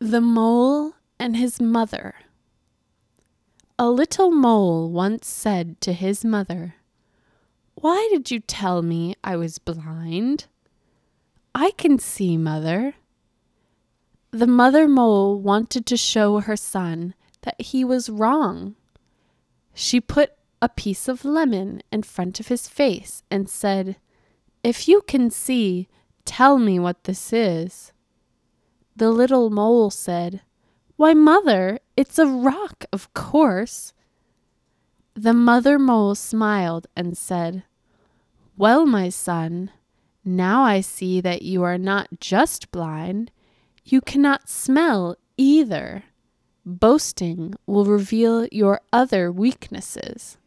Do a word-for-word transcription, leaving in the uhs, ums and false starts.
The Mole and His Mother. A little mole once said to his mother, "Why did you tell me I was blind? I can see, mother." The mother mole wanted to show her son that he was wrong. She put a piece of lemon in front of his face and said, "If you can see, tell me what this is." The little mole said, "Why, mother, it's a rock, of course." The mother mole smiled and said, "Well, my son, now I see that you are not just blind, you cannot smell either. Boasting will reveal your other weaknesses."